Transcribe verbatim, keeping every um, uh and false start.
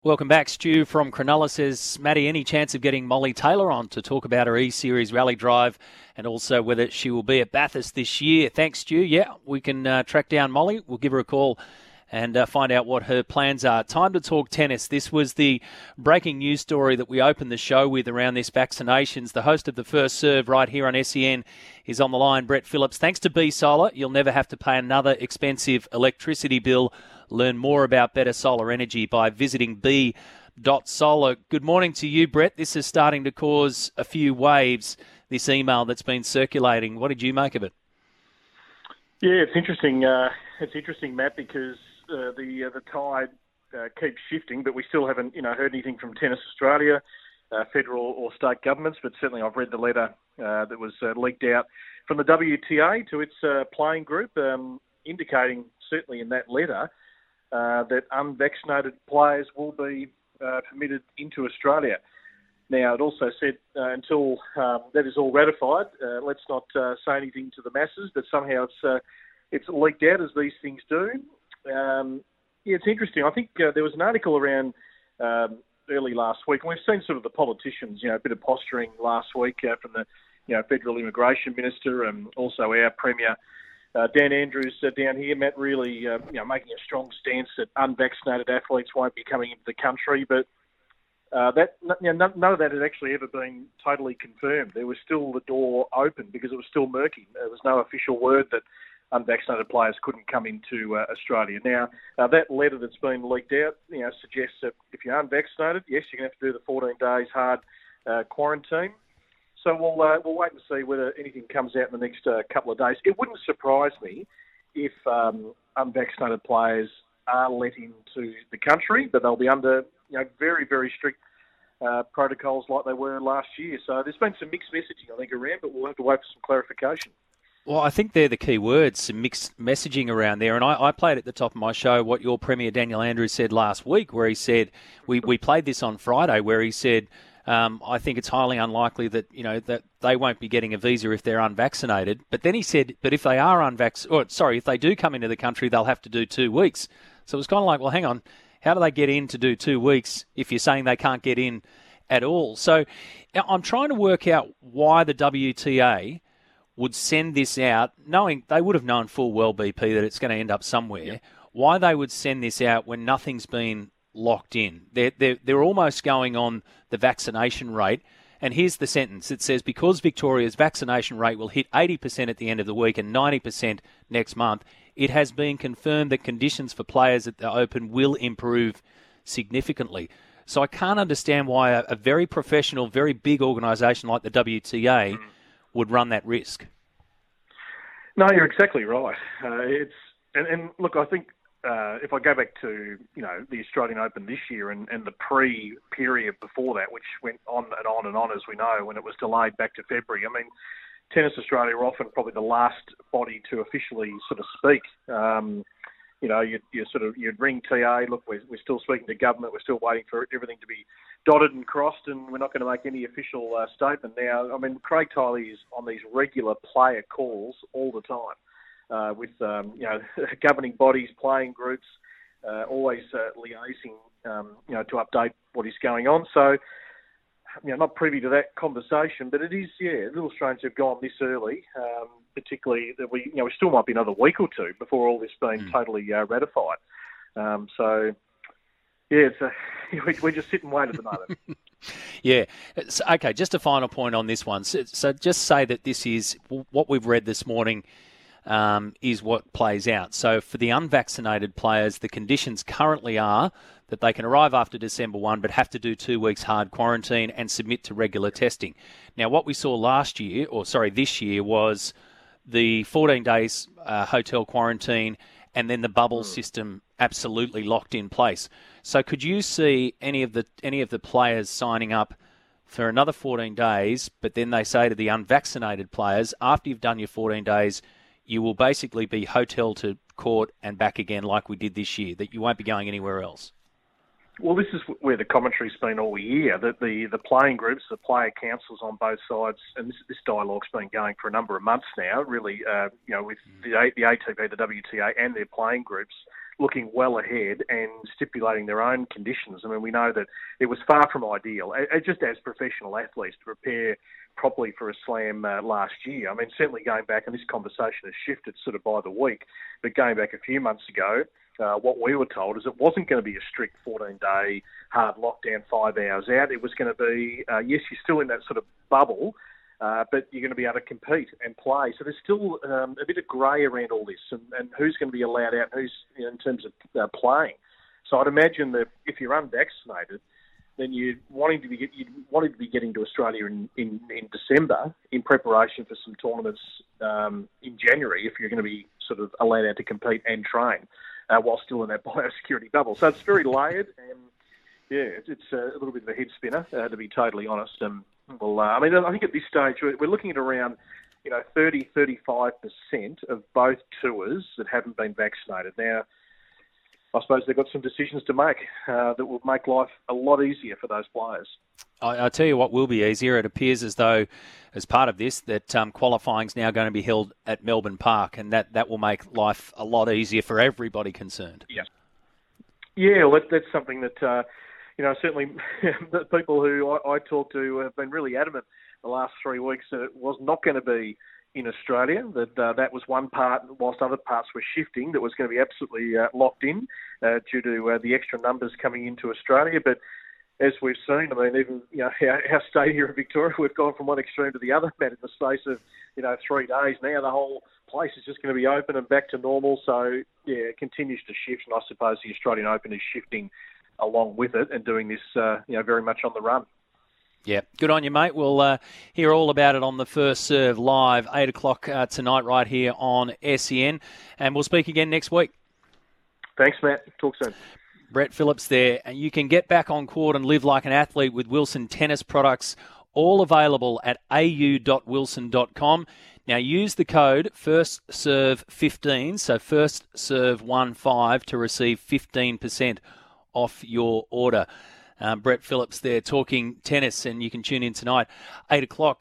Welcome back. Stu from Cronulla says, Matty, any chance of getting Molly Taylor on to talk about her E-Series rally drive and also whether she will be at Bathurst this year? Thanks, Stu. Yeah, we can uh, track down Molly. We'll give her a call and uh, find out what her plans are. Time to talk tennis. This was the breaking news story that we opened the show with around this vaccinations. The host of the First Serve right here on S E N is on the line, Brett Phillips. Thanks to B Solar, you'll never have to pay another expensive electricity bill. Learn more about better solar energy by visiting b dot solar. Good morning to you, Brett. This is starting to cause a few waves, this email that's been circulating. What did you make of it? Yeah, it's interesting. Uh, it's interesting, Matt, because uh, the uh, the tide uh, keeps shifting, but we still haven't, you know, heard anything from Tennis Australia, uh, federal or state governments. But certainly, I've read the letter uh, that was uh, leaked out from the W T A to its uh, playing group, um, indicating certainly in that letter uh, that unvaccinated players will be uh, permitted into Australia. Now, it also said uh, until um, that is all ratified, uh, let's not uh, say anything to the masses, but somehow it's uh, it's leaked out as these things do. Um, yeah, it's interesting. I think uh, there was an article around um, early last week, and we've seen sort of the politicians, you know, a bit of posturing last week uh, from the, you know, Federal Immigration Minister and also our Premier, uh, Dan Andrews, uh, down here, Matt, really, uh, you know, making a strong stance that unvaccinated athletes won't be coming into the country, but Uh, that you know, none of that had actually ever been totally confirmed. There was still the door open because it was still murky. There was no official word that unvaccinated players couldn't come into uh, Australia. Now, uh, that letter that's been leaked out, you know, suggests that if you're unvaccinated, yes, you're going to have to do the fourteen days hard uh, quarantine. So we'll uh, we'll wait and see whether anything comes out in the next uh, couple of days. It wouldn't surprise me if um, unvaccinated players are let into the country, but they'll be under, you know, very, very strict uh, protocols like they were last year. So there's been some mixed messaging, I think, around, but we'll have to wait for some clarification. Well, I think they're the key words, some mixed messaging around there. And I, I played at the top of my show what your Premier Daniel Andrews said last week, where he said, we, we played this on Friday, where he said, um, I think it's highly unlikely that, you know, that they won't be getting a visa if they're unvaccinated. But then he said, but if they are unvaccinated, or sorry, if they do come into the country, they'll have to do two weeks. So it was kind of like, well, hang on, how do they get in to do two weeks if you're saying they can't get in at all? So I'm trying to work out why the W T A would send this out, knowing they would have known full well, B P, that it's going to end up somewhere, yep. Why they would send this out when nothing's been locked in. They're, they're, they're almost going on the vaccination rate. And here's the sentence. It says, because Victoria's vaccination rate will hit eighty percent at the end of the week and ninety percent next month, it has been confirmed that conditions for players at the Open will improve significantly. So I can't understand why a, a very professional, very big organisation like the W T A would run that risk. No, you're exactly right. Uh, it's and, and look, I think uh, if I go back to, you know, the Australian Open this year and, and the pre-period before that, which went on and on and on, as we know, when it was delayed back to February. I mean, Tennis Australia are often probably the last body to officially sort of speak. Um, you know, you you sort of you'd ring T A. Look, we're we're still speaking to government. We're still waiting for everything to be dotted and crossed, and we're not going to make any official uh, statement now. I mean, Craig Tiley is on these regular player calls all the time uh, with um, you know governing bodies, playing groups, uh, always uh, liaising, um, you know, to update what is going on. So, you know, not privy to that conversation, but it is, yeah, a little strange to have gone this early, um, particularly that we, you know, we still might be another week or two before all this being mm. totally uh, ratified. Um, so, yeah, it's a, we, we just sit and wait at the moment. Yeah. It's, okay, just a final point on this one. So, so just say that this is, what we've read this morning um, is what plays out. So for the unvaccinated players, the conditions currently are that they can arrive after December first but have to do two weeks hard quarantine and submit to regular testing. Now, what we saw last year, or sorry, this year, was the fourteen days uh, hotel quarantine and then the bubble system absolutely locked in place. So could you see any of the any of the players signing up for another fourteen days, but then they say to the unvaccinated players, after you've done your fourteen days, you will basically be hotel to court and back again like we did this year, that you won't be going anywhere else? Well, this is where the commentary's been all year, that the, the playing groups, the player councils on both sides, and this, this dialogue's been going for a number of months now, really, uh, you know, with the, the A T P, the W T A and their playing groups, looking well ahead and stipulating their own conditions. I mean, we know that it was far from ideal, just as professional athletes, to prepare properly for a slam uh, last year. I mean, certainly going back, and this conversation has shifted sort of by the week, but going back a few months ago, uh, what we were told is it wasn't going to be a strict fourteen-day hard lockdown, five hours out. It was going to be, uh, yes, you're still in that sort of bubble, uh, but you're going to be able to compete and play. So there's still um, a bit of grey around all this, and, and who's going to be allowed out, and who's, you know, in terms of uh, playing. So I'd imagine that if you're unvaccinated, then you're wanting to be you'd wanting to be getting to Australia in, in, in December in preparation for some tournaments um, in January, if you're going to be sort of allowed out to compete and train uh, while still in that biosecurity bubble. So it's very layered, and yeah, it's, it's a little bit of a head spinner, uh, to be totally honest. Um, well, uh, I mean, I think at this stage we're, we're looking at around, you know, thirty, thirty-five percent of both tours that haven't been vaccinated. Now, I suppose they've got some decisions to make uh, that will make life a lot easier for those players. I, I'll tell you what will be easier. It appears as though, as part of this, that um, qualifying is now going to be held at Melbourne Park, and that, that will make life a lot easier for everybody concerned. Yeah, yeah, well, that, that's something that, uh, you know, certainly the people who I, I talk to have been really adamant the last three weeks that it was not going to be in Australia, that uh, that was one part, whilst other parts were shifting, that was going to be absolutely uh, locked in uh, due to uh, the extra numbers coming into Australia. But as we've seen, I mean, even, you know, our, our state here in Victoria, we've gone from one extreme to the other, Matt, in the space of, you know, three days. Now the whole place is just going to be open and back to normal. So, yeah, it continues to shift, and I suppose the Australian Open is shifting along with it and doing this, uh, you know, very much on the run. Yeah, good on you, mate. We'll uh, hear all about it on the First Serve Live, eight o'clock uh, tonight right here on S E N. And we'll speak again next week. Thanks, Matt. Talk soon. Brett Phillips there. And you can get back on court and live like an athlete with Wilson Tennis products, all available at a u dot wilson dot com. Now use the code first serve fifteen, so first serve fifteen, to receive fifteen percent off your order. Um, Brett Phillips there talking tennis, and you can tune in tonight, eight o'clock.